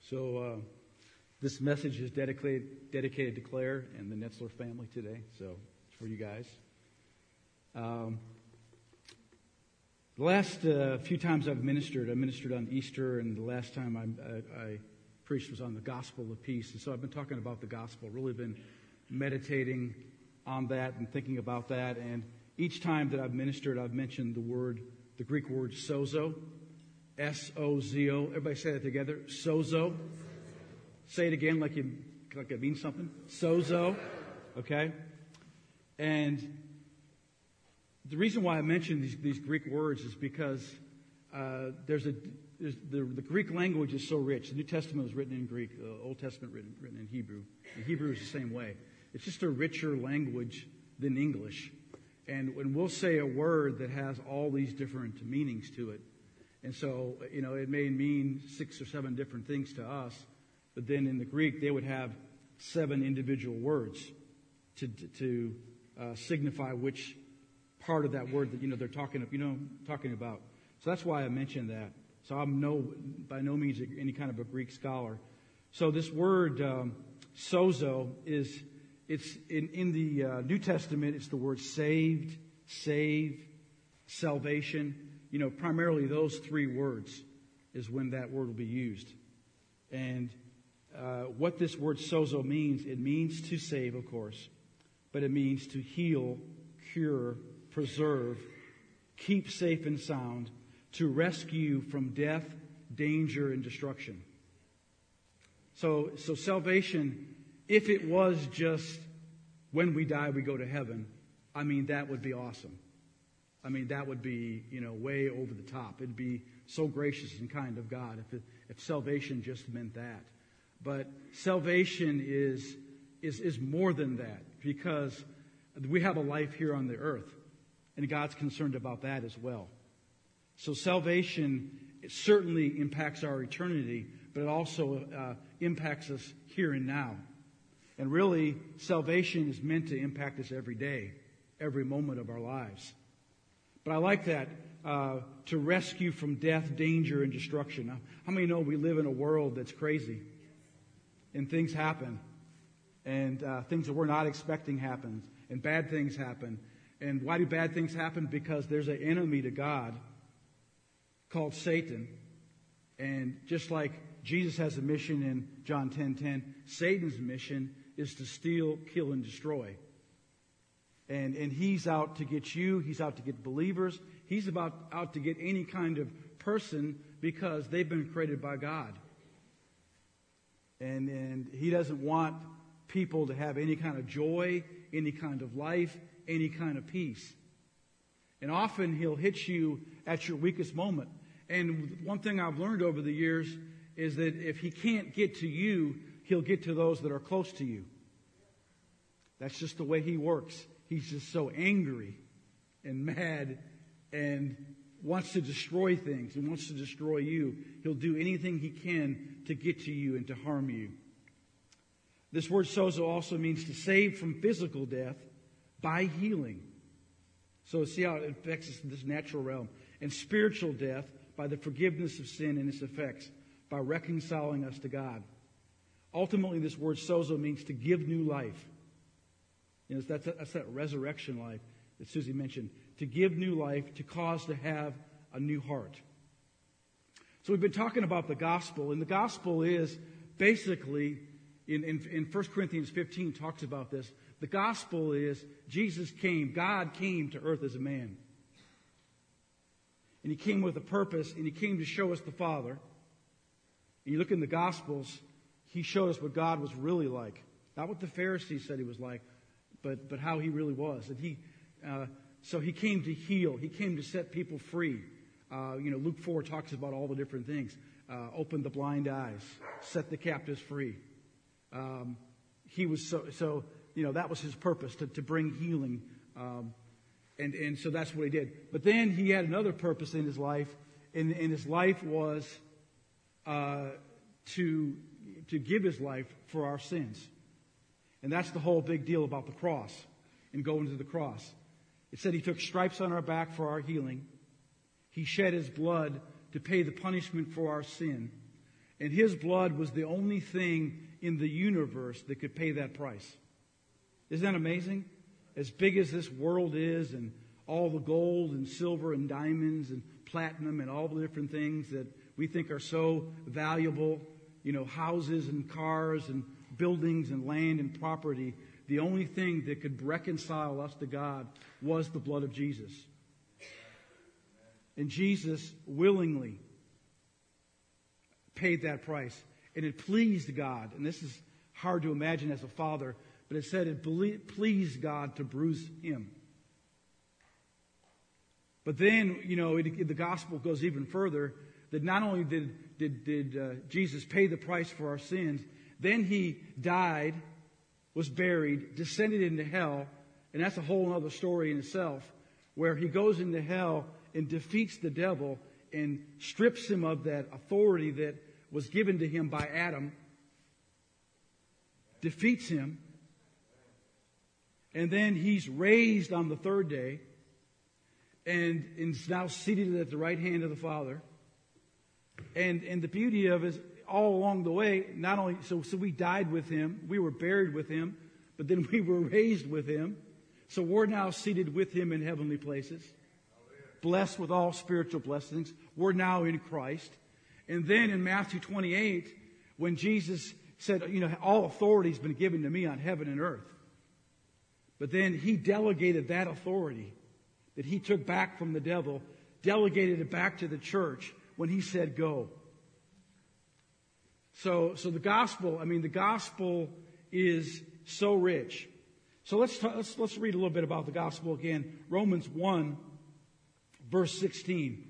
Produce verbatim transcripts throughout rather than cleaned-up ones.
So uh, this message is dedicated dedicated to Claire and the Netzler family today. So it's for you guys. Um, the last uh, few times I've ministered, I ministered on Easter, and the last time I, I, I preached was on the gospel of peace. And so I've been talking about the gospel, really been meditating on that and thinking about that. And each time that I've ministered, I've mentioned the word, the Greek word sozo. S O Z O. Everybody say that together. Sozo. Say it again like you like it means something. Sozo. Okay? And the reason why I mention these, these Greek words is because uh, there's a there's, the, the Greek language is so rich. The New Testament was written in Greek. The Old Testament written, written in Hebrew. And Hebrew is the same way. It's just a richer language than English. And when we'll say a word that has all these different meanings to it, and so, you know, it may mean six or seven different things to us, but then in the Greek, they would have seven individual words to to uh, signify which part of that word that, you know, they're talking, you know, talking about. So that's why I mentioned that. So I'm no, by no means any kind of a Greek scholar. So this word, um, sozo, is, it's in, in the uh, New Testament, it's the word saved, save, salvation. You know, primarily those three words is when that word will be used. And uh, what this word sozo means, it means to save, of course, but it means to heal, cure, preserve, keep safe and sound, to rescue from death, danger, and destruction. So, so salvation, if it was just when we die we go to heaven, I mean, that would be awesome. I mean, that would be, you know, way over the top. It'd be so gracious and kind of God if it, if salvation just meant that. But salvation is, is, is more than that, because we have a life here on the earth, and God's concerned about that as well. So salvation, it certainly impacts our eternity, but it also uh, impacts us here and now. And really, salvation is meant to impact us every day, every moment of our lives. But I like that, uh, to rescue from death, danger, and destruction. Now, how many know we live in a world that's crazy? And things happen. And uh, things that we're not expecting happen. And bad things happen. And why do bad things happen? Because there's an enemy to God called Satan. And just like Jesus has a mission in John ten ten, Satan's mission is to steal, kill, and destroy. And and he's out to get you. He's out to get believers. He's about out to get any kind of person because they've been created by God. And and he doesn't want people to have any kind of joy, any kind of life, any kind of peace. And often he'll hit you at your weakest moment. And one thing I've learned over the years is that if he can't get to you, he'll get to those that are close to you. That's just the way he works. He's just so angry and mad and wants to destroy things and wants to destroy you. He'll do anything he can to get to you and to harm you. This word sozo also means to save from physical death by healing. So see how it affects us in this natural realm. And spiritual death by the forgiveness of sin and its effects, by reconciling us to God. Ultimately, this word sozo means to give new life. You know, that's, that's that resurrection life that Susie mentioned. To give new life, to cause to have a new heart. So we've been talking about the gospel, and the gospel is basically, in, in, in First Corinthians fifteen talks about this, the gospel is Jesus came, God came to earth as a man. And he came with a purpose, and he came to show us the Father. And you look in the Gospels, he showed us what God was really like. Not what the Pharisees said he was like, but but how he really was. And he, uh, so he came to heal. He came to set people free. Uh, you know, Luke four talks about all the different things. Uh, open the blind eyes, set the captives free. Um, he was so, so, you know, that was his purpose, to, to bring healing. Um, and, and so that's what he did. But then he had another purpose in his life. And, and his life was uh, to, to give his life for our sins. And that's the whole big deal about the cross and going to the cross. It said he took stripes on our back for our healing. He shed his blood to pay the punishment for our sin. And his blood was the only thing in the universe that could pay that price. Isn't that amazing? As big as this world is, and all the gold and silver and diamonds and platinum and all the different things that we think are so valuable, you know, houses and cars and buildings and land and property, the only thing that could reconcile us to God was the blood of Jesus. And Jesus willingly paid that price. And it pleased God. And this is hard to imagine as a father, but it said it pleased God to bruise him. But then, you know, it, the gospel goes even further, that not only did, did, did uh, Jesus pay the price for our sins, then he died, was buried, descended into hell, and that's a whole other story in itself, where he goes into hell and defeats the devil and strips him of that authority that was given to him by Adam, defeats him, and then he's raised on the third day, and is now seated at the right hand of the Father. And and the beauty of it is, all along the way, not only, so, so we died with him, we were buried with him, but then we were raised with him. So we're now seated with him in heavenly places, blessed with all spiritual blessings. We're now in Christ. And then in Matthew twenty-eight, when Jesus said, you know, all authority has been given to me on heaven and earth. But then he delegated that authority that he took back from the devil, delegated it back to the church when he said, go. So, so the gospel, I mean, the gospel is so rich. So let's, t- let's, let's read a little bit about the gospel again. Romans one, verse sixteen.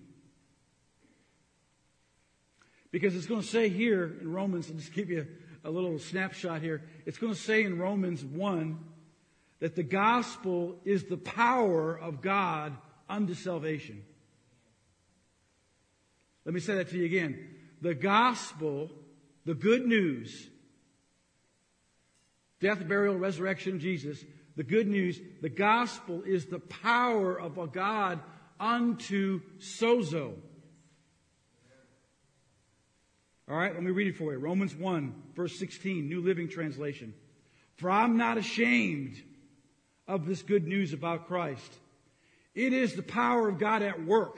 Because it's going to say here in Romans, I'll just give you a little snapshot here. It's going to say in Romans one that the gospel is the power of God unto salvation. Let me say that to you again. The gospel, the good news, death, burial, resurrection of Jesus, the good news, the gospel is the power of a God unto sozo. All right, let me read it for you. Romans one, verse sixteen, New Living Translation. For I'm not ashamed of this good news about Christ. It is the power of God at work.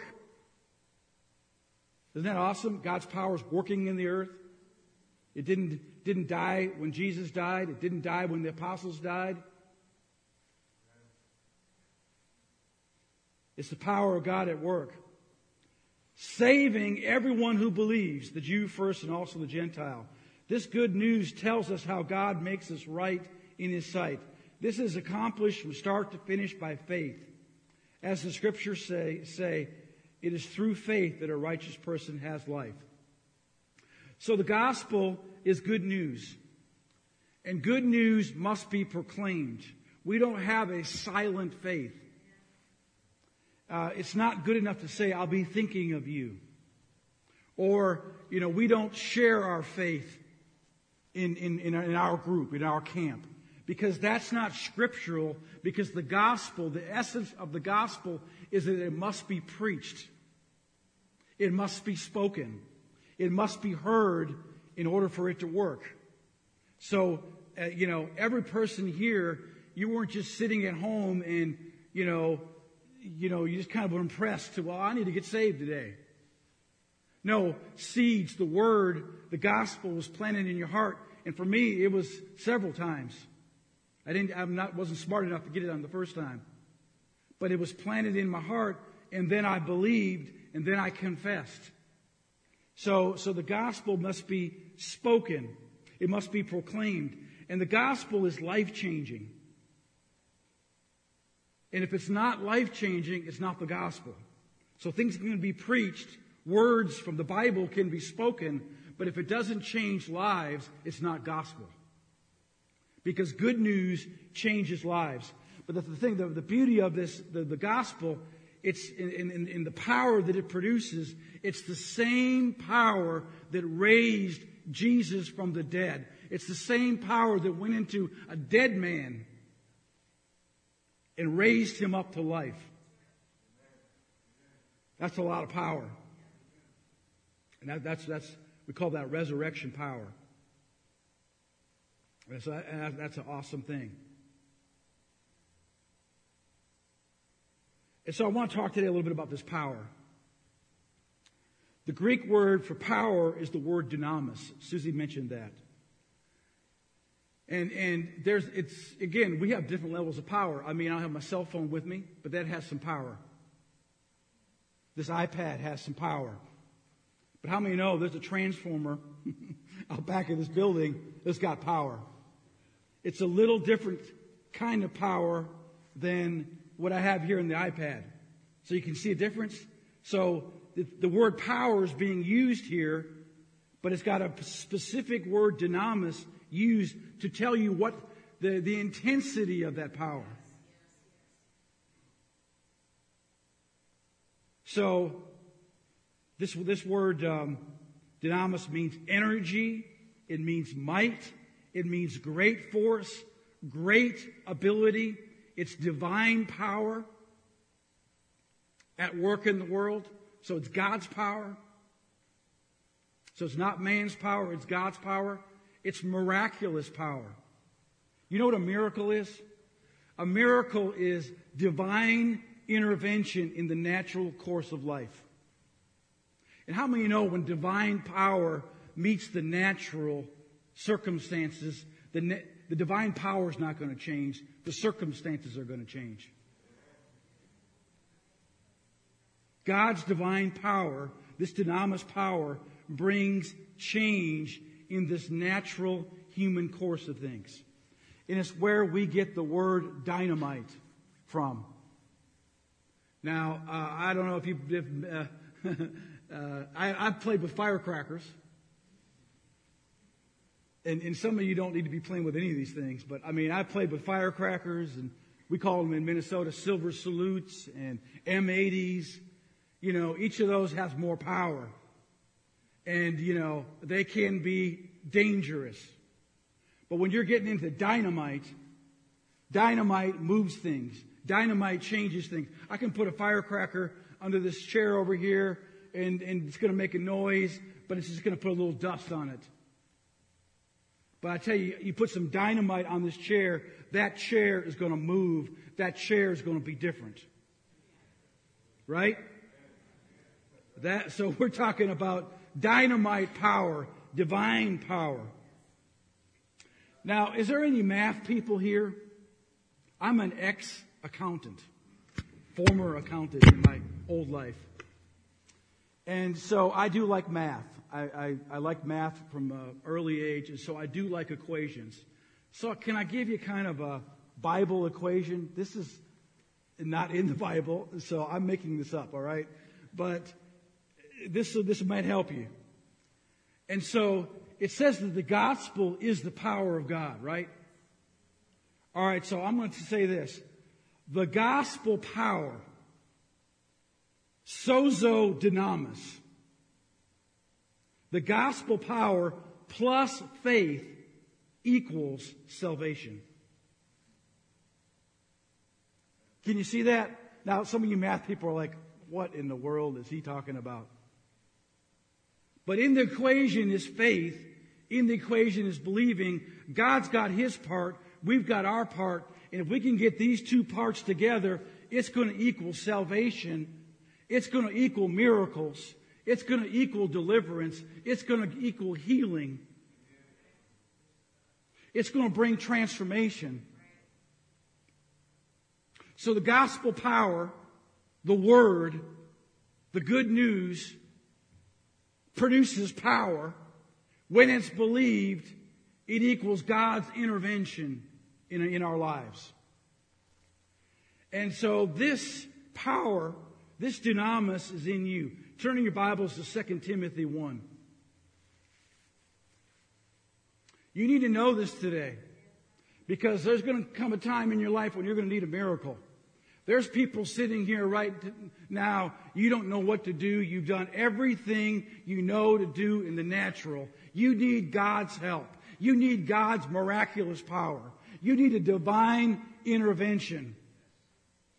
Isn't that awesome? God's power is working in the earth. It didn't, didn't die when Jesus died. It didn't die when the apostles died. It's the power of God at work, saving everyone who believes, the Jew first and also the Gentile. This good news tells us how God makes us right in His sight. This is accomplished from start to finish by faith. As the scriptures say, say, it is through faith that a righteous person has life. So the gospel is good news. And good news must be proclaimed. We don't have a silent faith. Uh, it's not good enough to say, I'll be thinking of you. Or, you know, we don't share our faith in, in, in, our, in our group, in our camp. Because that's not scriptural, because the gospel, the essence of the gospel is that it must be preached. It must be spoken. It must be heard in order for it to work. So, uh, you know, every person here, you weren't just sitting at home and, you know, you know, you just kind of were impressed to, well, I need to get saved today. No, seeds, the word, the gospel was planted in your heart. And for me, it was several times. I didn't, I'm not, wasn't smart enough to get it on the first time. But it was planted in my heart, and then I believed, and then I confessed. So, so the gospel must be spoken. It must be proclaimed. And the gospel is life-changing. And if it's not life-changing, it's not the gospel. So things can be preached, words from the Bible can be spoken, but if it doesn't change lives, it's not gospel. Because good news changes lives. But the, the thing, the, the beauty of this, the, the gospel, it's in, in, in the power that it produces. It's the same power that raised Jesus from the dead. It's the same power that went into a dead man and raised him up to life. That's a lot of power. And that, that's, that's, We call that resurrection power. And so that, that's an awesome thing. And so I want to talk today a little bit about this power. The Greek word for power is the word dynamis. Susie mentioned that. And and there's it's again, we have different levels of power. I mean, I have my cell phone with me, but that has some power. This iPad has some power. But how many know there's a transformer out back of this building that's got power? It's a little different kind of power than what I have here in the iPad. So you can see a difference. So the, the word power is being used here, but it's got a specific word, dynamis, used to tell you what the, the intensity of that power. So this, this word um, dynamis means energy. It means might. It means great force, great ability. It's divine power at work in the world. So it's God's power. So it's not man's power, it's God's power. It's miraculous power. You know what a miracle is? A miracle is divine intervention in the natural course of life. And how many know when divine power meets the natural circumstances, the, ne- the divine power is not going to change. The circumstances are going to change. God's divine power, this dynamis power, brings change in this natural human course of things. And it's where we get the word dynamite from. Now, uh, I don't know if you've... If, uh, uh, I, I've played with firecrackers. And, and some of you don't need to be playing with any of these things. But, I mean, I've played with firecrackers. And we call them in Minnesota silver salutes and M eighties. You know, each of those has more power. And, you know, they can be dangerous. But when you're getting into dynamite, dynamite moves things. Dynamite changes things. I can put a firecracker under this chair over here, and, and it's going to make a noise, but it's just going to put a little dust on it. But I tell you, you put some dynamite on this chair, that chair is going to move. That chair is going to be different. Right? That, so we're talking about dynamite power, divine power. Now, is there any math people here? I'm an ex-accountant, former accountant in my old life. And so I do like math. I, I, I like math from an early age, and so I do like equations. So can I give you kind of a Bible equation? This is not in the Bible, so I'm making this up, all right? But this, this might help you. And so it says that the gospel is the power of God, right? All right, so I'm going to say this. The gospel power, sozo dynamis, the gospel power plus faith equals salvation. Can you see that? Now, some of you math people are like, what in the world is he talking about? But in the equation is faith. In the equation is believing. God's got his part. We've got our part. And if we can get these two parts together, it's going to equal salvation. It's going to equal miracles. It's going to equal deliverance. It's going to equal healing. It's going to bring transformation. So the gospel power, the word, the good news produces power. When it's believed, it equals God's intervention in, in our lives. And so this power, this dynamis is in you. Turn in your Bibles to Second Timothy one. You need to know this today, because there's going to come a time in your life when you're going to need a miracle. There's people sitting here right now, you don't know what to do. You've done everything you know to do in the natural. You need God's help. You need God's miraculous power. You need a divine intervention.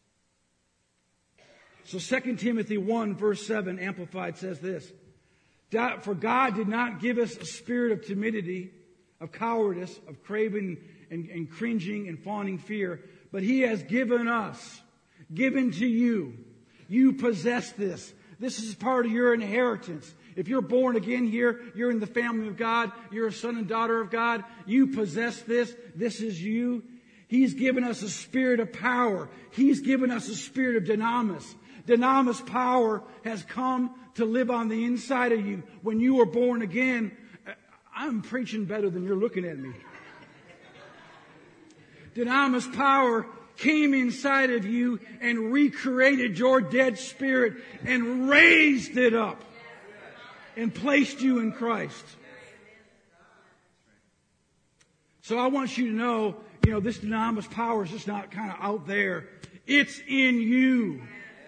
So Second Timothy one verse seven Amplified says this. For God did not give us a spirit of timidity, of cowardice, of craving and, and cringing and fawning fear, but He has given us, given to you. You possess this. This is part of your inheritance. If you're born again here, you're in the family of God, you're a son and daughter of God, you possess this. This is you. He's given us a spirit of power. He's given us a spirit of dynamis. Dynamis power has come to live on the inside of you. When you were born again, I'm preaching better than you're looking at me. Dynamis power came inside of you and recreated your dead spirit and raised it up and placed you in Christ. So I want you to know, you know, this dynamis power is just not kind of out there. It's in you.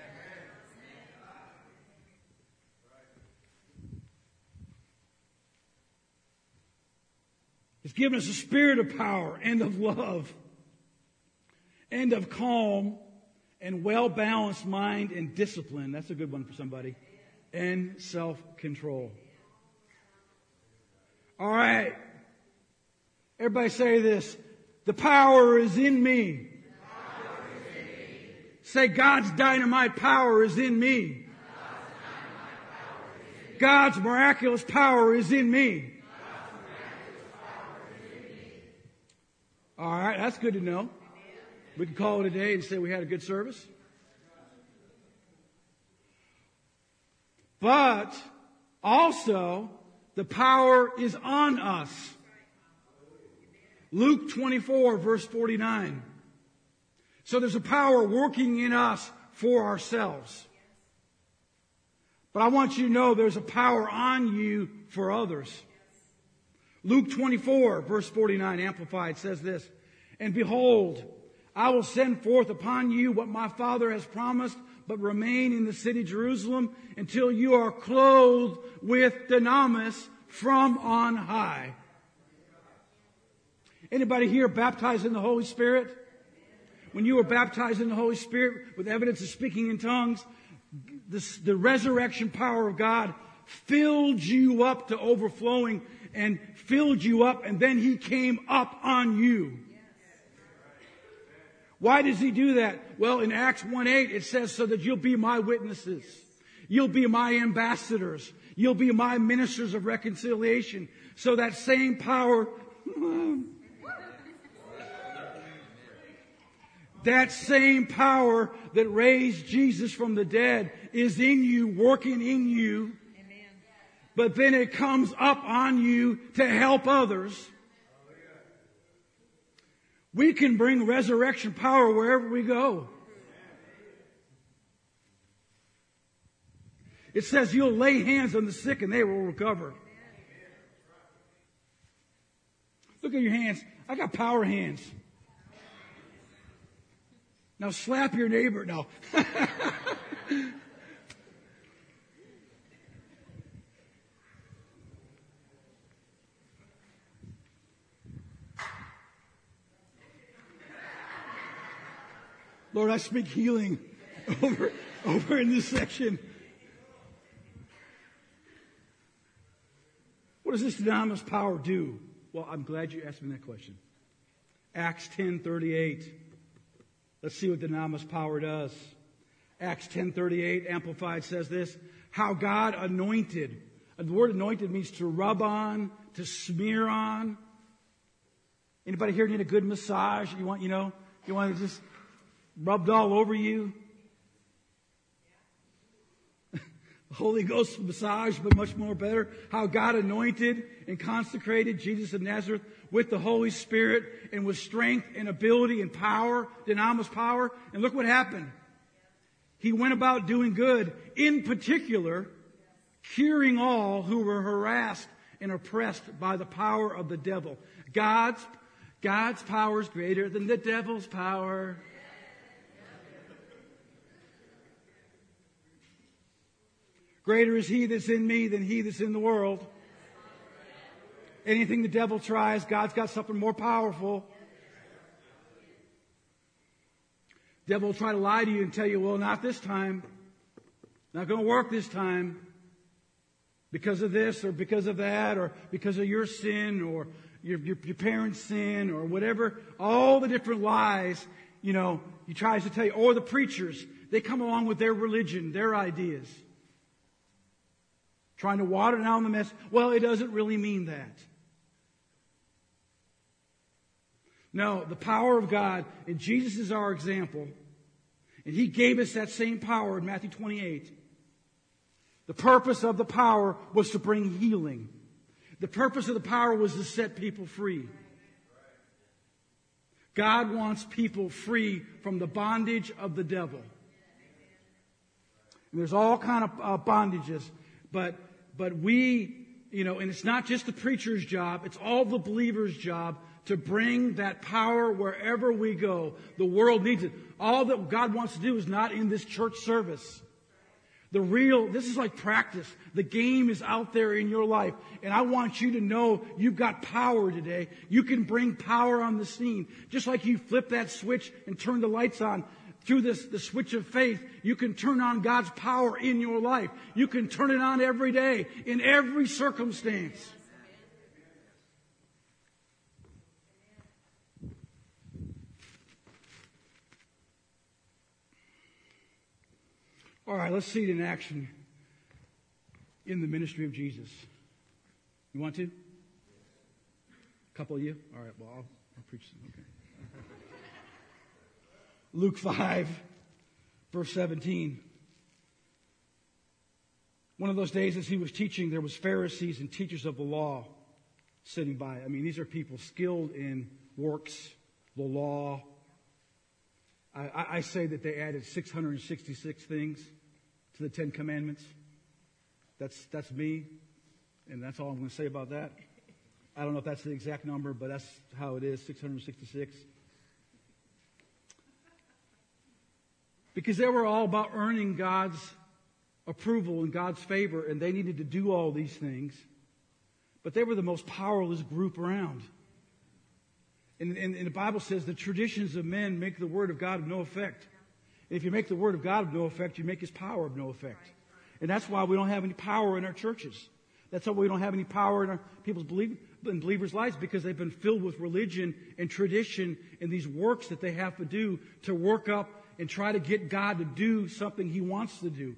It's given us a spirit of power and of love and of calm and well-balanced mind and discipline. That's a good one for somebody. And self-control. All right. Everybody say this. The power is in me. Power is in me. Say, God's dynamite power is in me. God's miraculous power is in me. All right, that's good to know. We can call it a day and say we had a good service. But also, the power is on us. Luke twenty-four, verse forty-nine. So there's a power working in us for ourselves. But I want you to know there's a power on you for others. Luke twenty-four, verse forty-nine, Amplified, says this. And behold, I will send forth upon you what my Father has promised, but remain in the city Jerusalem until you are clothed with dynamis from on high. Anybody here baptized in the Holy Spirit? When you were baptized in the Holy Spirit with evidence of speaking in tongues, this, the resurrection power of God filled you up to overflowing and filled you up, and then He came up on you. Why does He do that? Well, in Acts one eight, it says, so that you'll be my witnesses. You'll be my ambassadors. You'll be my ministers of reconciliation. So that same power, that same power that raised Jesus from the dead is in you, working in you. But then it comes up on you to help others. We can bring resurrection power wherever we go. It says you'll lay hands on the sick and they will recover. Look at your hands. I got power hands. Now slap your neighbor. No. Lord, I speak healing over, over in this section. What does this dynamis power do? Well, I'm glad you asked me that question. Acts ten thirty-eight. Let's see what dynamis power does. Acts ten thirty-eight, Amplified, says this. How God anointed. The word anointed means to rub on, to smear on. Anybody here need a good massage? You want, you know, you want to just rubbed all over you. Holy Ghost massage, but much more better. How God anointed and consecrated Jesus of Nazareth with the Holy Spirit and with strength and ability and power, dynamis power. And look what happened. He went about doing good, in particular, curing all who were harassed and oppressed by the power of the devil. God's, God's power is greater than the devil's power. Greater is He that's in me than he that's in the world. Anything the devil tries, God's got something more powerful. The devil will try to lie to you and tell you, well, not this time. Not going to work this time. Because of this or because of that or because of your sin or your, your, your parents' sin or whatever. All the different lies, you know, he tries to tell you. Or the preachers, they come along with their religion, their ideas. Trying to water down the mess. Well, it doesn't really mean that. No, the power of God, and Jesus is our example. And He gave us that same power in Matthew twenty-eight. The purpose of the power was to bring healing. The purpose of the power was to set people free. God wants people free from the bondage of the devil. And there's all kind of uh, bondages, but but we, you know, and it's not just the preacher's job, it's all the believers' job to bring that power wherever we go. The world needs it. All that God wants to do is not in this church service. The real, this is like practice. The game is out there in your life. And I want you to know you've got power today. You can bring power on the scene. Just like you flip that switch and turn the lights on. Through this, the switch of faith, you can turn on God's power in your life. You can turn it on every day, in every circumstance. All right, let's see it in action in the ministry of Jesus. You want to? A couple of you? All right, well, I'll, I'll preach some. Okay. Luke five, verse seventeen. One of those days as he was teaching, there was Pharisees and teachers of the law sitting by. I mean, these are people skilled in works, the law. I, I say that they added six hundred sixty-six things to the Ten Commandments. That's that's me, and that's all I'm going to say about that. I don't know if that's the exact number, but that's how it is, six hundred sixty-six. Because they were all about earning God's approval and God's favor, and they needed to do all these things. But they were the most powerless group around. And, and, and the Bible says the traditions of men make the word of God of no effect. And if you make the word of God of no effect, you make His power of no effect. And that's why we don't have any power in our churches. That's why we don't have any power in our people's believe, in believers' lives, because they've been filled with religion and tradition and these works that they have to do to work up and try to get God to do something He wants to do.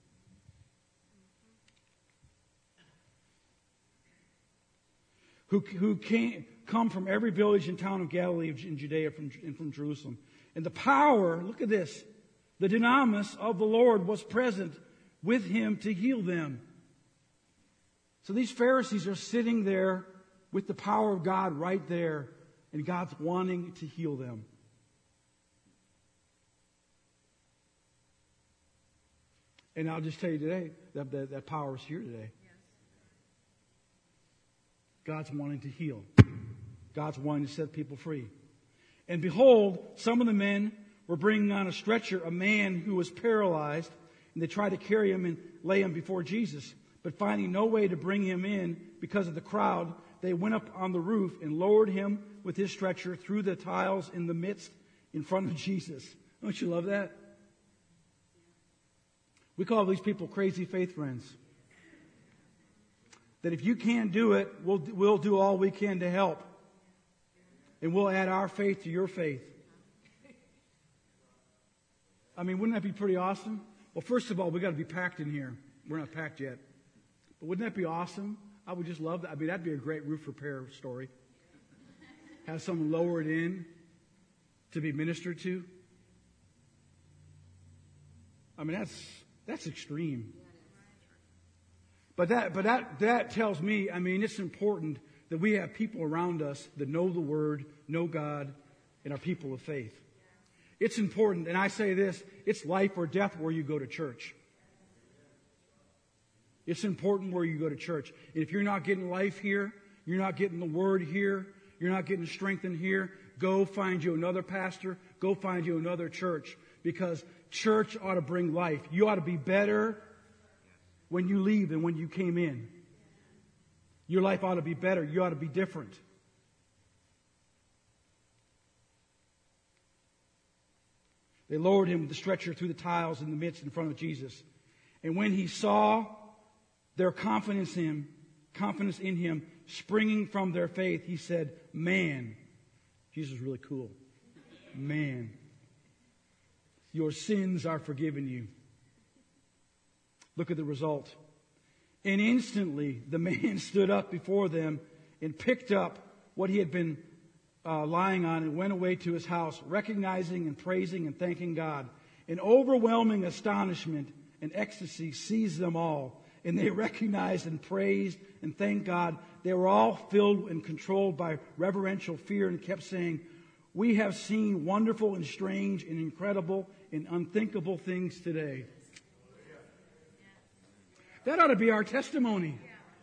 Who, who came, come from every village and town of Galilee and Judea from, and from Jerusalem. And the power, look at this, the dunamis of the Lord was present with Him to heal them. So these Pharisees are sitting there with the power of God right there, and God's wanting to heal them. And I'll just tell you today, that, that, that power is here today. God's wanting to heal. God's wanting to set people free. And behold, some of the men were bringing on a stretcher a man who was paralyzed, and they tried to carry him and lay him before Jesus. But finding no way to bring him in because of the crowd, they went up on the roof and lowered him with his stretcher through the tiles in the midst in front of Jesus. Don't you love that? We call these people crazy faith friends. That if you can't do it, we'll, we'll do all we can to help. And we'll add our faith to your faith. I mean, wouldn't that be pretty awesome? Well, first of all, we got to be packed in here. We're not packed yet. But wouldn't that be awesome? I would just love that. I mean, that'd be a great roof repair story. Have someone lowered in to be ministered to. I mean, that's that's extreme. But that, but that, that tells me, I mean, it's important that we have people around us that know the Word, know God, and are people of faith. It's important, and I say this, it's life or death where you go to church. It's important where you go to church. And if you're not getting life here, you're not getting the Word here, you're not getting strengthened here, go find you another pastor, go find you another church. Because church ought to bring life. You ought to be better when you leave than when you came in. Your life ought to be better. You ought to be different. They lowered him with the stretcher through the tiles in the midst in front of Jesus. And when he saw their confidence in him, confidence in him springing from their faith, he said, man, Jesus was really cool. Man, your sins are forgiven you. Look at the result. And instantly the man stood up before them and picked up what he had been uh, lying on and went away to his house, recognizing and praising and thanking God. An overwhelming astonishment and ecstasy seized them all, and they recognized and praised and thanked God. They were all filled and controlled by reverential fear and kept saying, we have seen wonderful and strange and incredible and unthinkable things today. That ought to be our testimony.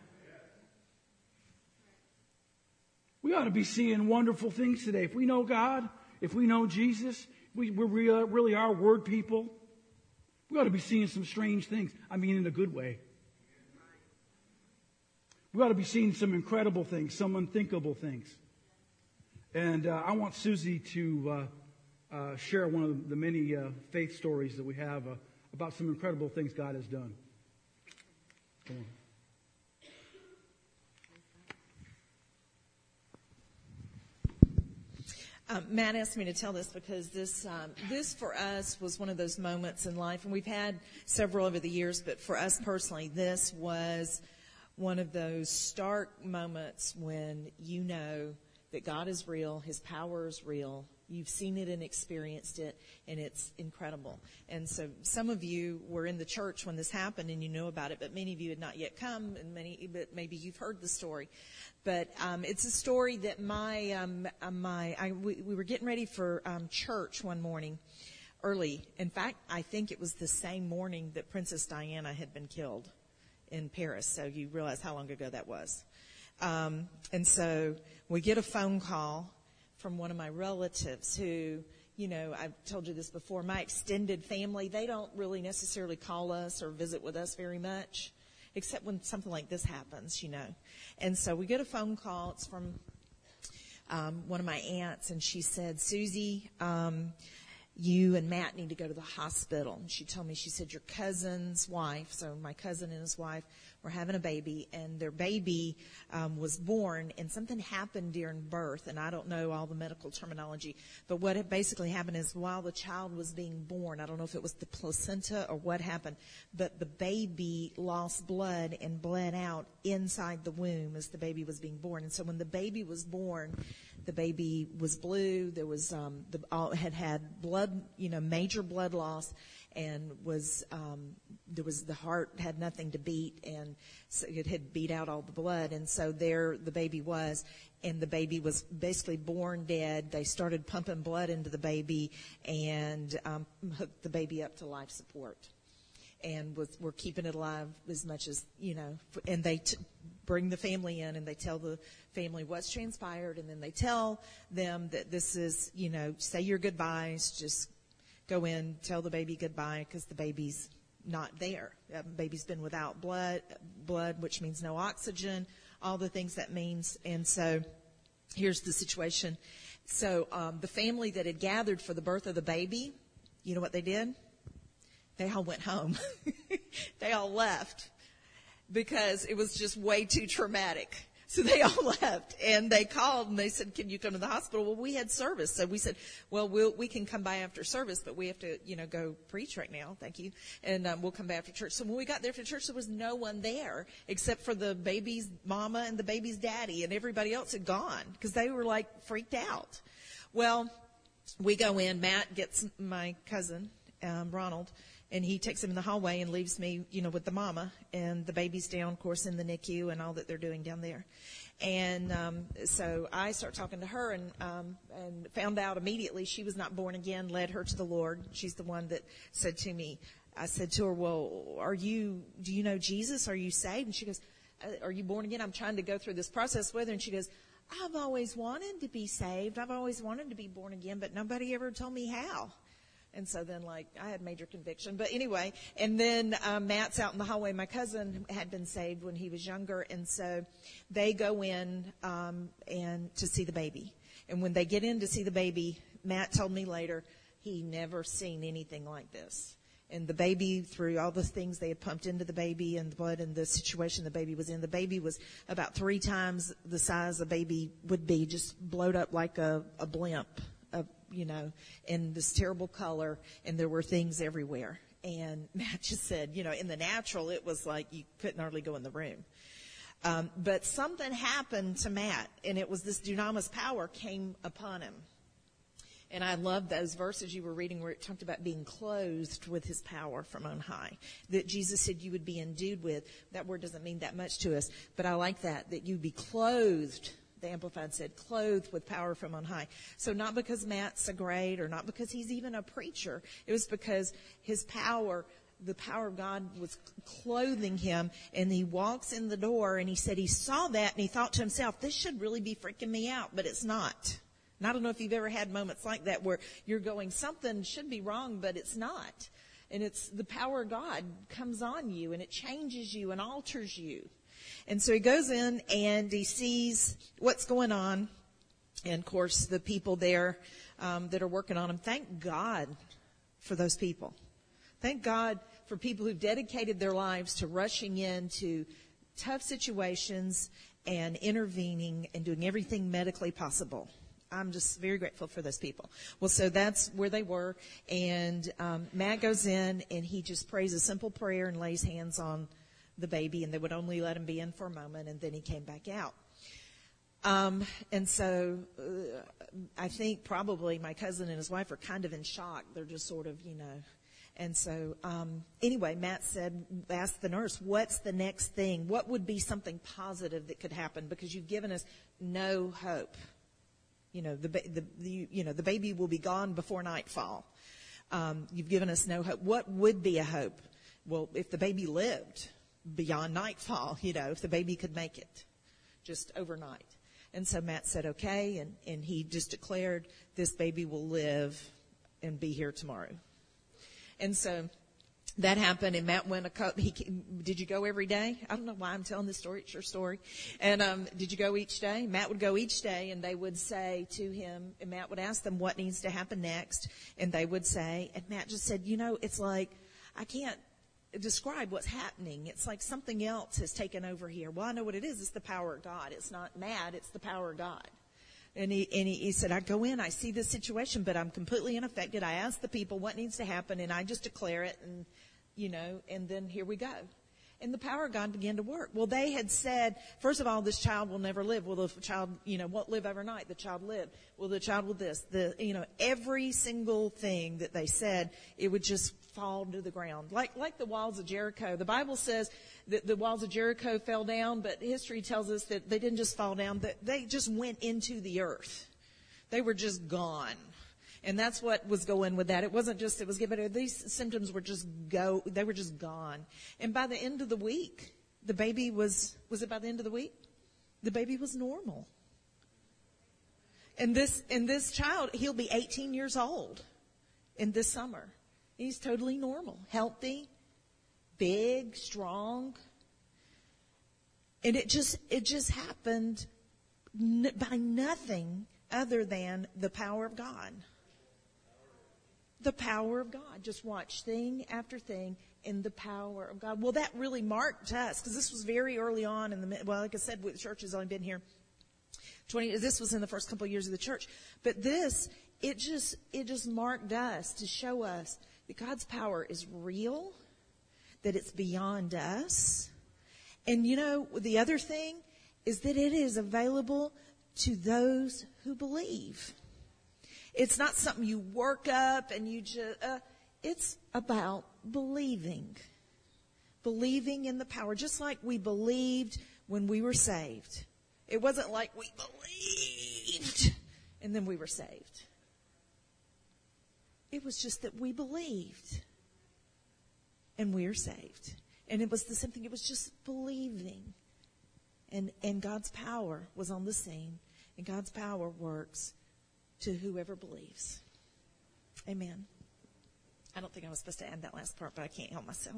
We ought to be seeing wonderful things today. If we know God, if we know Jesus, we, we really are word people. We ought to be seeing some strange things. I mean, in a good way. We ought to be seeing some incredible things, some unthinkable things. And uh, I want Susie to uh, uh, share one of the many uh, faith stories that we have uh, about some incredible things God has done. Come on. Um, Matt asked me to tell this because this um, this for us was one of those moments in life, and we've had several over the years, but for us personally, this was one of those stark moments when you know that God is real, His power is real. You've seen it and experienced it, and it's incredible. And so some of you were in the church when this happened, and you know about it, but many of you had not yet come, and many, but maybe you've heard the story. But um, it's a story that my um, my I, we, we were getting ready for um, church one morning, early. In fact, I think it was the same morning that Princess Diana had been killed in Paris. So you realize how long ago that was. Um, and so we get a phone call from one of my relatives who, you know, I've told you this before, my extended family, they don't really necessarily call us or visit with us very much, except when something like this happens, you know. And so we get a phone call. It's from um, one of my aunts, and she said, Susie, um, you and Matt need to go to the hospital. And she told me, she said, your cousin's wife, so my cousin and his wife were having a baby, and their baby um, was born, and something happened during birth, and I don't know all the medical terminology, but what had basically happened is while the child was being born, I don't know if it was the placenta or what happened, but the baby lost blood and bled out inside the womb as the baby was being born. And so when the baby was born, the baby was blue. There was um, the all, had had blood, you know, major blood loss, and was um, there was the heart had nothing to beat, and so it had beat out all the blood, and so there the baby was, and the baby was basically born dead. They started pumping blood into the baby and um, hooked the baby up to life support, and was were keeping it alive as much as you know. And they t- bring the family in, and they tell the family what's transpired, and then they tell them that this is, you know, say your goodbyes, just go in, tell the baby goodbye because the baby's not there. The baby's been without blood, blood, which means no oxygen, all the things that means. And so here's the situation. So um, the family that had gathered for the birth of the baby, you know what they did? They all went home. They all left because it was just way too traumatic. So they all left, and they called, and they said, can you come to the hospital? Well, we had service. So we said, well, we'll we can come by after service, but we have to, you know, go preach right now. Thank you. And um, we'll come by after church. So when we got there after church, there was no one there except for the baby's mama and the baby's daddy, and everybody else had gone because they were, like, freaked out. Well, we go in. Matt gets my cousin, um, Ronald, and he takes him in the hallway and leaves me, you know, with the mama. And the baby's down, of course, in the N I C U and all that they're doing down there. And um, so I start talking to her and um, and found out immediately she was not born again, led her to the Lord. She's the one that said to me, I said to her, well, are you, do you know Jesus? Are you saved? And she goes, are you born again? I'm trying to go through this process with her. And she goes, I've always wanted to be saved. I've always wanted to be born again, but nobody ever told me how. And so then, like, I had major conviction. But anyway, and then um, Matt's out in the hallway. My cousin had been saved when he was younger, and so they go in um, and to see the baby. And when they get in to see the baby, Matt told me later he never seen anything like this. and the baby, through all the things they had pumped into the baby and the blood and the situation the baby was in, the baby was about three times the size a baby would be, just blowed up like a, a blimp, a, you know, in this terrible color, and there were things everywhere. And Matt just said, you know, in the natural, it was like you couldn't hardly go in the room. Um, but something happened to Matt, and it was this dunamis power came upon him. And I love those verses you were reading where it talked about being clothed with his power from on high, that Jesus said you would be endued with. That word doesn't mean that much to us, but I like that, that you'd be clothed. The Amplified said, clothed with power from on high. So not because Matt's a great or not because he's even a preacher. It was because his power, the power of God was clothing him, and he walks in the door, and he said he saw that, and he thought to himself, this should really be freaking me out, but it's not. And I don't know if you've ever had moments like that where you're going, something should be wrong, but it's not. And it's the power of God comes on you, and it changes you and alters you. And so he goes in and he sees what's going on. And, of course, the people there um, that are working on him, thank God for those people. Thank God for people who've dedicated their lives to rushing into tough situations and intervening and doing everything medically possible. I'm just very grateful for those people. Well, so that's where they were. And um, Matt goes in and he just prays a simple prayer and lays hands on the baby, and they would only let him be in for a moment, and then he came back out. Um, and so uh, I think probably my cousin and his wife are kind of in shock. They're just sort of, you know. And so um, anyway, Matt said, ask the nurse, what's the next thing? What would be something positive that could happen? Because you've given us no hope. You know, the, the, the you know the baby will be gone before nightfall. Um, you've given us no hope. What would be a hope? Well, if the baby lived beyond nightfall, you know, if the baby could make it just overnight. And so Matt said, okay, and, and he just declared, this baby will live and be here tomorrow. And so that happened, and Matt went a couple, he, did you go every day? I don't know why I'm telling this story, it's your story. And um, did you go each day? Matt would go each day, and they would say to him, and Matt would ask them what needs to happen next, and they would say, and Matt just said, you know, it's like, I can't describe what's happening. It's like something else has taken over here. Well, I know what it is. It's the power of God. It's not Matt. It's the power of God. And he, and he, he said, I go in, I see this situation, but I'm completely unaffected. I ask the people what needs to happen, and I just declare it, and, you know, and then here we go. And the power of God began to work. Well, they had said, first of all, this child will never live. Well, the child, you know, won't live overnight. The child lived. Well, the child will this. The, you know, every single thing that they said, it would just fall to the ground. Like, like the walls of Jericho. The Bible says that the walls of Jericho fell down, but history tells us that they didn't just fall down. That they just went into the earth. They were just gone. And that's what was going with that. It wasn't just, it was given, these symptoms were just go, they were just gone. And by the end of the week, the baby was, was it by the end of the week? The baby was normal. And this, and this child, he'll be eighteen years old in this summer. He's totally normal, healthy, big, strong. And it just, it just happened n- by nothing other than the power of God. The power of God. Just watch thing after thing in the power of God. Well, that really marked us, because this was very early on in the, well, like I said, the church has only been here twenty, this was in the first couple of years of the church. But this, it just, it just marked us to show us that God's power is real, that it's beyond us. And you know, the other thing is that it is available to those who believe. It's not something you work up and you just, uh, it's about believing. Believing in the power. Just like we believed when we were saved. It wasn't like we believed and then we were saved. It was just that we believed and we are saved. And it was the same thing. It was just believing. And, and God's power was on the scene. And God's power works to whoever believes. Amen. I don't think I was supposed to add that last part, but I can't help myself.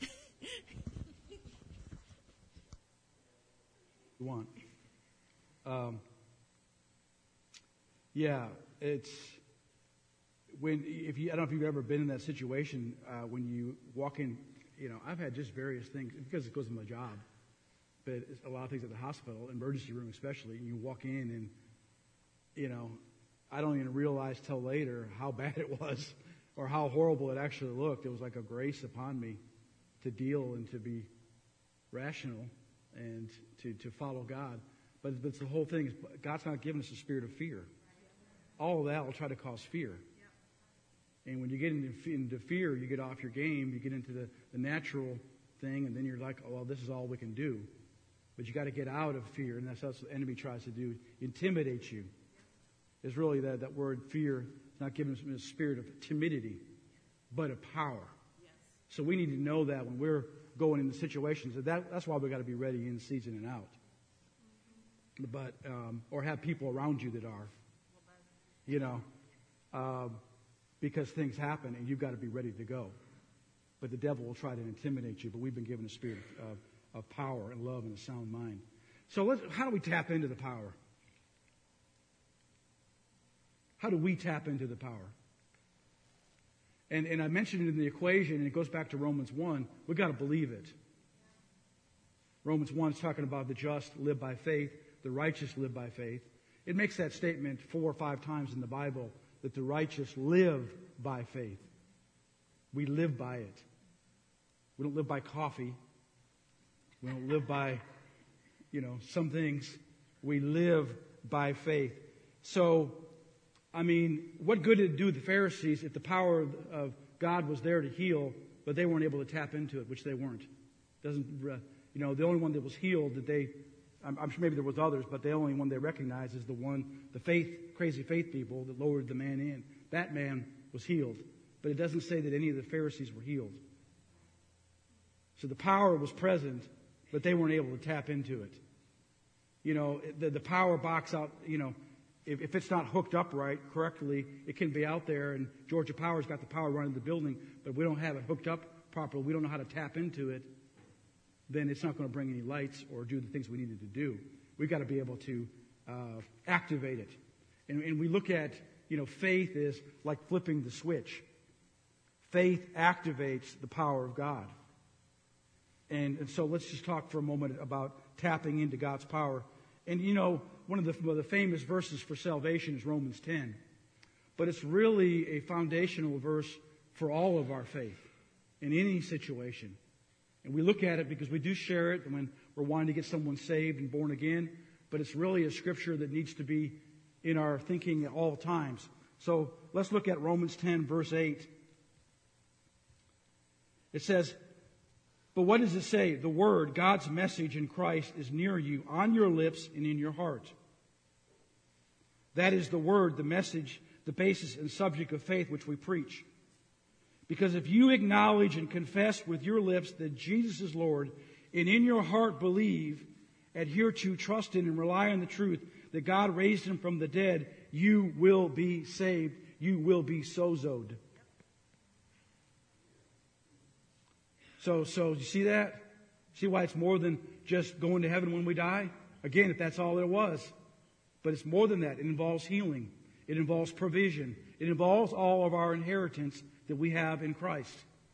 You want? Um, yeah, it's when, if you, I don't know if you've ever been in that situation, uh, when you walk in, you know, I've had just various things, because it goes with my job, but it's a lot of things at the hospital, emergency room especially, and you walk in and, you know, I don't even realize till later how bad it was or how horrible it actually looked. It was like a grace upon me to deal and to be rational and to, to follow God. But, but the whole thing is, God's not giving us a spirit of fear. All of that will try to cause fear. And when you get into, into fear, you get off your game, you get into the, the natural thing, and then you're like, oh, well, this is all we can do. But you got to get out of fear, and that's what the enemy tries to do, intimidate you. It's really that, that word fear. It's not giving us a spirit of timidity, but of power. Yes. So we need to know that when we're going into situations, that, that's why we got to be ready in season and out. But um, or have people around you that are, you know, um, because things happen and you've got to be ready to go. But the devil will try to intimidate you. But we've been given a spirit of, of power and love and a sound mind. So let's, how do we tap into the power? How do we tap into the power? And, and I mentioned it in the equation, and it goes back to Romans one. We've got to believe it. Romans one is talking about the just live by faith, the righteous live by faith. It makes that statement four or five times in the Bible that the righteous live by faith. We live by it. We don't live by coffee. We don't live by, you know, some things. We live by faith. So, I mean, what good did it do the Pharisees if the power of, of God was there to heal, but they weren't able to tap into it, which they weren't? Doesn't, uh, you know, the only one that was healed that they, I'm, I'm sure maybe there was others, but the only one they recognized is the one, the faith, crazy faith people that lowered the man in. That man was healed. But it doesn't say that any of the Pharisees were healed. So the power was present, but they weren't able to tap into it. You know, the, the power box out, you know, if, if it's not hooked up right, correctly, it can be out there, and Georgia Power's got the power running the building, but we don't have it hooked up properly, we don't know how to tap into it, then it's not going to bring any lights or do the things we needed to do. We've got to be able to uh, activate it. And, and we look at, you know, faith is like flipping the switch. Faith activates the power of God. And, and so let's just talk for a moment about tapping into God's power. And, you know, one of the, one of the famous verses for salvation is Romans ten. But it's really a foundational verse for all of our faith in any situation. And we look at it because we do share it when we're wanting to get someone saved and born again. But it's really a scripture that needs to be in our thinking at all times. So let's look at Romans ten, verse eight. It says, but what does it say? The word, God's message in Christ, is near you, on your lips and in your heart. That is the word, the message, the basis and subject of faith which we preach. Because if you acknowledge and confess with your lips that Jesus is Lord, and in your heart believe, adhere to, trust in, and rely on the truth that God raised him from the dead, you will be saved. You will be sozoed. So, so you see that? See why it's more than just going to heaven when we die? Again, if that's all there was. But it's more than that. It involves healing. It involves provision. It involves all of our inheritance that we have in Christ.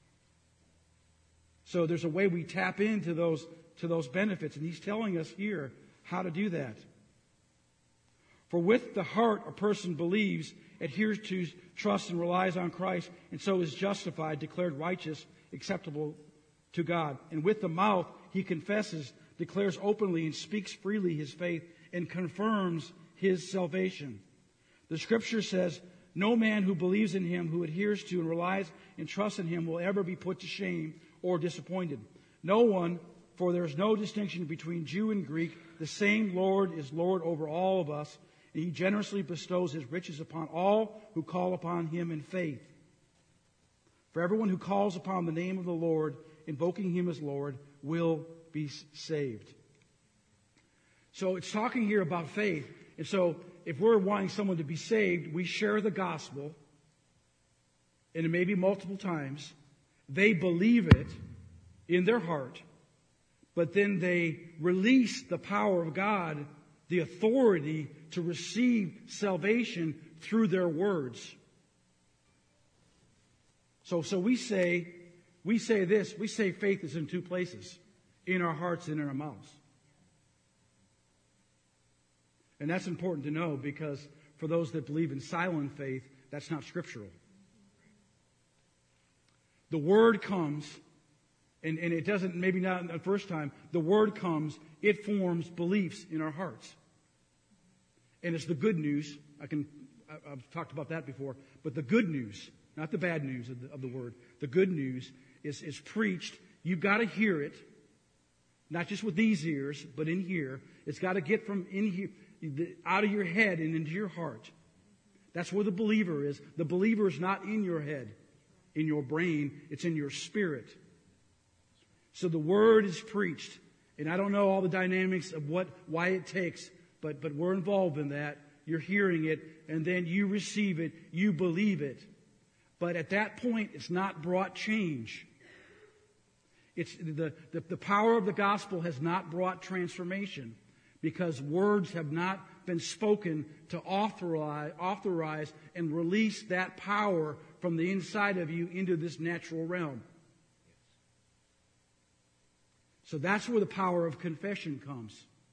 So there's a way we tap into those, to those benefits. And he's telling us here how to do that. For with the heart a person believes, adheres to, trusts, and relies on Christ, and so is justified, declared righteous, acceptable to God. And with the mouth he confesses, declares openly, and speaks freely his faith, and confirms his salvation. The scripture says, no man who believes in him, who adheres to and relies and trusts in him, will ever be put to shame or disappointed. No one, for there is no distinction between Jew and Greek. The same Lord is Lord over all of us, and he generously bestows his riches upon all who call upon him in faith. For everyone who calls upon the name of the Lord, invoking him as Lord, will be saved. So it's talking here about faith. And so if we're wanting someone to be saved, we share the gospel, and it may be multiple times. They believe it in their heart, but then they release the power of God, the authority to receive salvation through their words. So, so we say, we say this, we say faith is in two places, in our hearts and in our mouths. And that's important to know because for those that believe in silent faith, that's not scriptural. The Word comes, and, and it doesn't, maybe not the first time, the Word comes, it forms beliefs in our hearts. And it's the good news. I can, I, I've talked about that before, but the good news, not the bad news of the, of the Word, the good news is, is preached. You've got to hear it, not just with these ears, but in here. It's got to get from in here, out of your head and into your heart. That's where the believer is. The believer is not in your head, in your brain. It's in your spirit. So the Word is preached. And I don't know all the dynamics of what, why it takes, but, but we're involved in that. You're hearing it, and then you receive it. You believe it. But at that point, it's not brought change. It's the, the, the power of the gospel has not brought transformation because words have not been spoken to authorize, authorize and release that power from the inside of you into this natural realm. So that's where the power of confession comes.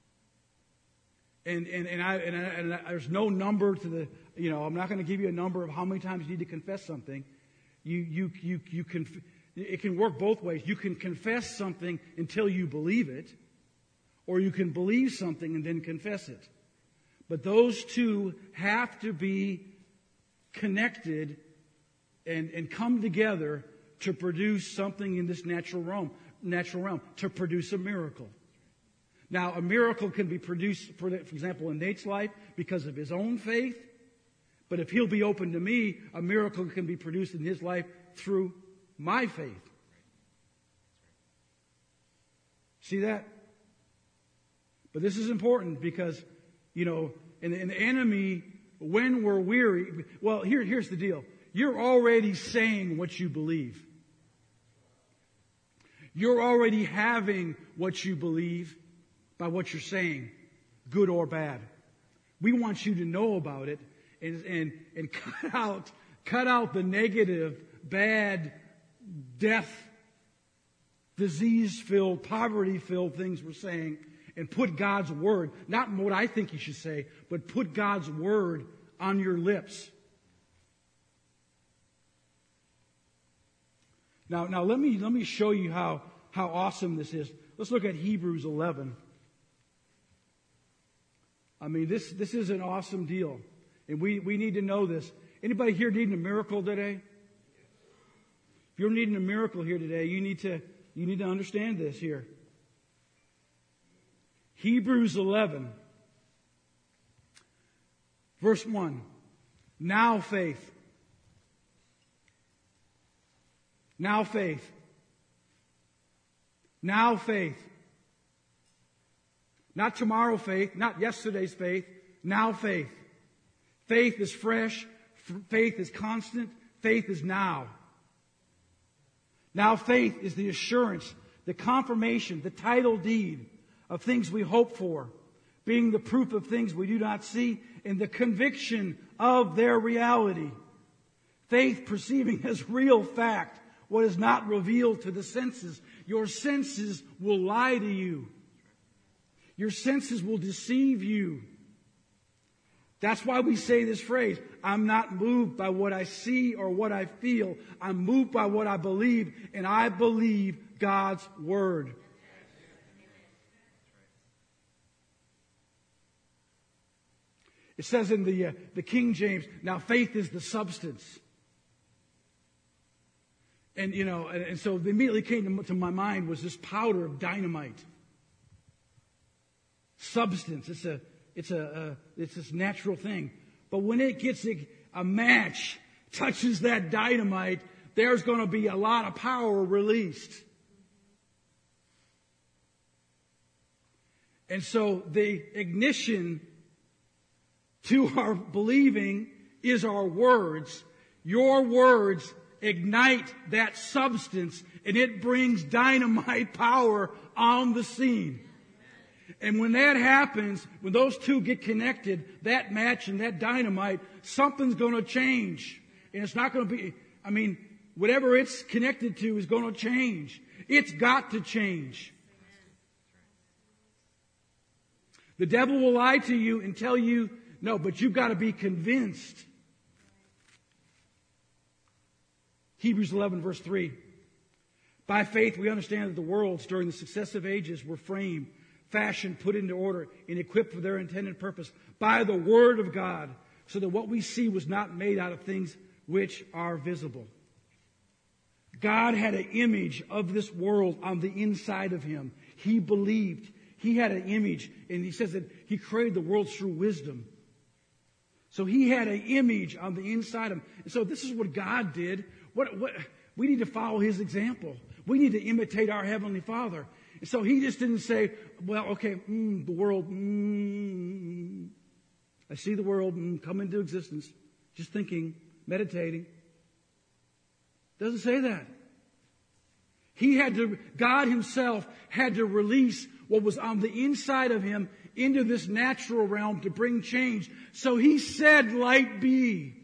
And and and, I, and, I, and I, there's no number to the, you know, I'm not going to give you a number of how many times you need to confess something. You you you you can. It can work both ways. You can confess something until you believe it, or you can believe something and then confess it. But those two have to be connected and, and come together to produce something in this natural realm, natural realm, to produce a miracle. Now, a miracle can be produced, for, for example, in Nate's life because of his own faith. But if he'll be open to me, a miracle can be produced in his life through my faith. See that? But this is important because, you know, and, and the enemy, when we're weary, well, here, here's the deal. You're already saying what you believe. You're already having what you believe by what you're saying, good or bad. We want you to know about it and, and, and cut out, cut out the negative, bad, death, disease-filled, poverty-filled things we're saying, and put God's word, not what I think you should say, but put God's word on your lips. Now, now let me let me show you how, how awesome this is. Let's look at Hebrews eleven. I mean, this, this is an awesome deal. And we, we need to know this. Anybody here needing a miracle today? If you're needing a miracle here today, you need to, you need to understand this here. Hebrews eleven, verse one. Now faith. Now faith. Now faith. Not tomorrow faith, not yesterday's faith, now faith. Faith is fresh, faith is constant, faith is now. Now faith is the assurance, the confirmation, the title deed of things we hope for, being the proof of things we do not see, and the conviction of their reality. Faith perceiving as real fact what is not revealed to the senses. Your senses will lie to you. Your senses will deceive you. That's why we say this phrase, I'm not moved by what I see or what I feel. I'm moved by what I believe, and I believe God's word. It says in the, uh, the King James, now faith is the substance. And, you know, and, and so immediately came to, to my mind was this powder of dynamite. Substance. It's a, it's a, uh, it's this natural thing. But when it gets a, a match, touches that dynamite, there's going to be a lot of power released. And so the ignition to our believing is our words. Your words ignite that substance, and it brings dynamite power on the scene. And when that happens, when those two get connected, that match and that dynamite, something's going to change. And it's not going to be, I mean, whatever it's connected to is going to change. It's got to change. The devil will lie to you and tell you, no, but you've got to be convinced. Hebrews eleven verse three. By faith we understand that the worlds during the successive ages were framed, fashioned, put into order, and equipped for their intended purpose by the word of God, so that what we see was not made out of things which are visible. God had an image of this world on the inside of him. He believed. He had an image, and he says that he created the world through wisdom. So he had an image on the inside of him. And so this is what God did. What, what, we need to follow his example. We need to imitate our Heavenly Father. And so he just didn't say, well, okay, mm, the world, mm, I see the world mm, come into existence. Just thinking, meditating. Doesn't say that. He had to, God himself had to release what was on the inside of him into this natural realm to bring change. So he said, light be.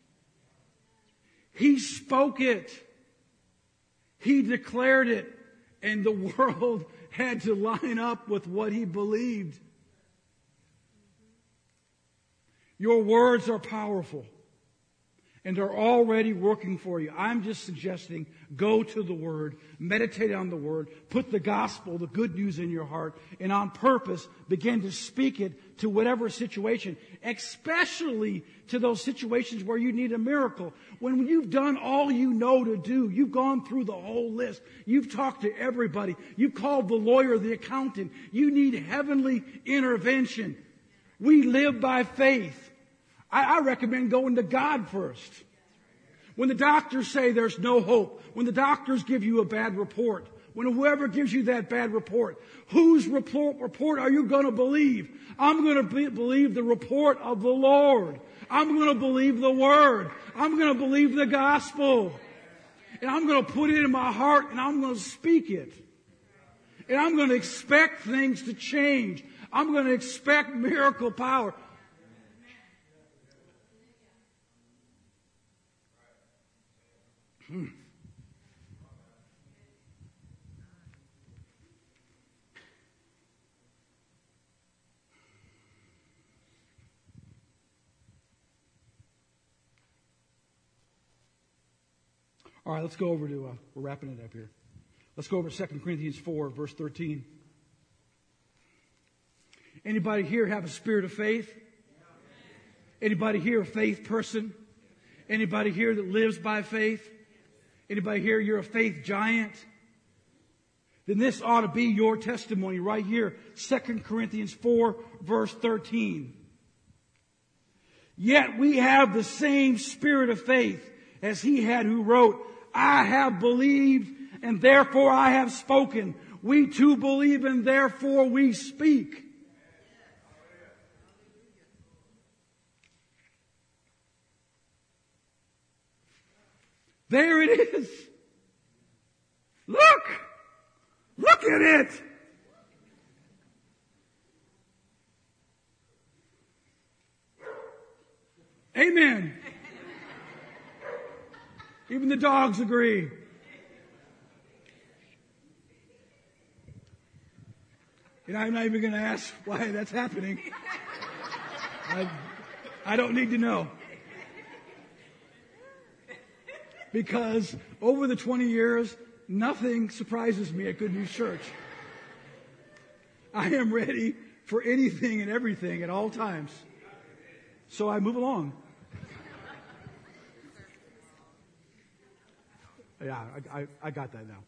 He spoke it. He declared it. And the world had to line up with what he believed. Your words are powerful and are already working for you. I'm just suggesting go to the Word, meditate on the Word, put the gospel, the good news in your heart, and on purpose begin to speak it to whatever situation, especially to those situations where you need a miracle. When you've done all you know to do, you've gone through the whole list, you've talked to everybody, you've called the lawyer, the accountant, you need heavenly intervention. We live by faith. I, I recommend going to God first. When the doctors say there's no hope, when the doctors give you a bad report, when whoever gives you that bad report, whose report, report are you going to believe? I'm going to be, believe the report of the Lord. I'm going to believe the Word. I'm going to believe the gospel. And I'm going to put it in my heart and I'm going to speak it. And I'm going to expect things to change. I'm going to expect miracle power. Hmm. All right, let's go over to, uh, we're wrapping it up here. Let's go over to Second Corinthians four, verse thirteen. Anybody here have a spirit of faith? Anybody here a faith person? Anybody here that lives by faith? Anybody here, you're a faith giant? Then this ought to be your testimony right here. Second Corinthians four, verse thirteen. Yet we have the same spirit of faith as he had who wrote, I have believed and therefore I have spoken. We too believe and therefore we speak. There it is. Look! Look at it! Amen. Even the dogs agree. And I'm not even going to ask why that's happening. I, I don't need to know. Because over the twenty years, nothing surprises me at Good News Church. I am ready for anything and everything at all times. So I move along. Yeah, I, I, I got that now.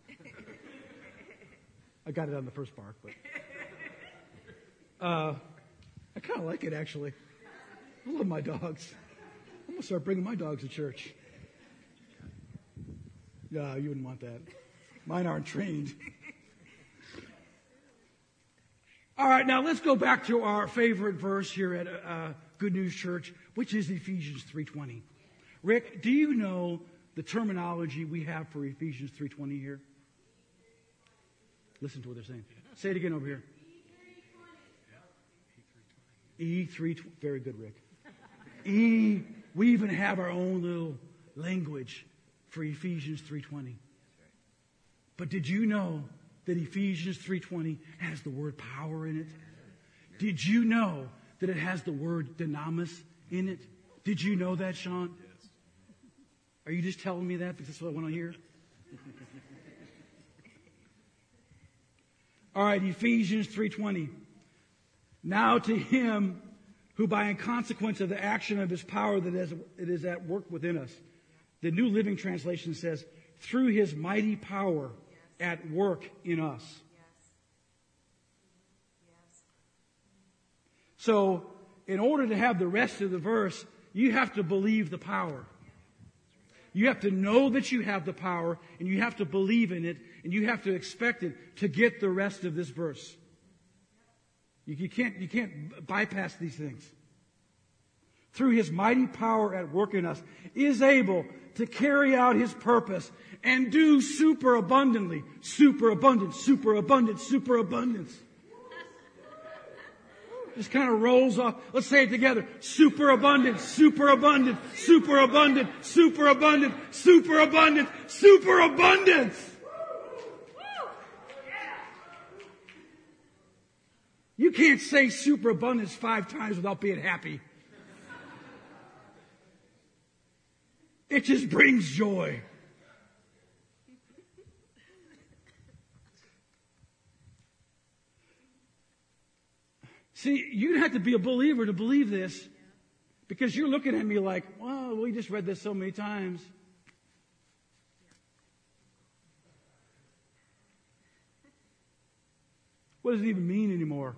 I got it on the first part, but uh, I kind of like it actually. I love my dogs. I'm gonna start bringing my dogs to church. No, you wouldn't want that. Mine aren't trained. All right, now let's go back to our favorite verse here at uh, Good News Church, which is Ephesians three twenty. Rick, do you know the terminology we have for Ephesians three twenty here? Listen to what they're saying. Say it again over here. E three twenty. Very good, Rick. E, we even have our own little language for Ephesians three twenty. But did you know that Ephesians three twenty has the word power in it? Did you know that it has the word dynamis in it? Did you know that, Sean? Are you just telling me that because that's what I want to hear? All right, Ephesians three twenty. Now to him who by in consequence of the action of his power that is, it is at work within us. The New Living Translation says, through his mighty power at work in us. So, in order to have the rest of the verse, you have to believe the power. You have to know that you have the power, and you have to believe in it, and you have to expect it to get the rest of this verse. You, you can't, you can't bypass these things. Through his mighty power at work in us, is able to carry out his purpose and do super abundantly, super abundant, super abundant, super abundance. Just kind of rolls off. Let's say it together. Super abundant, super abundant, super abundant, super abundant, super abundant, super abundance. You can't say super abundance five times without being happy. It just brings joy. See, you'd have to be a believer to believe this, because you're looking at me like, well, we just read this so many times. What does it even mean anymore?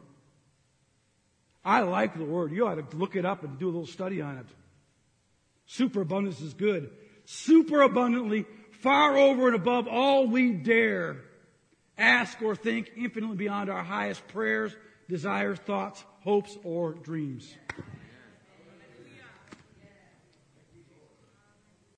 I like the word. You ought to look it up and do a little study on it. Superabundance is good. Super abundantly, far over and above all we dare ask or think, infinitely beyond our highest prayers, desires, thoughts, hopes, or dreams.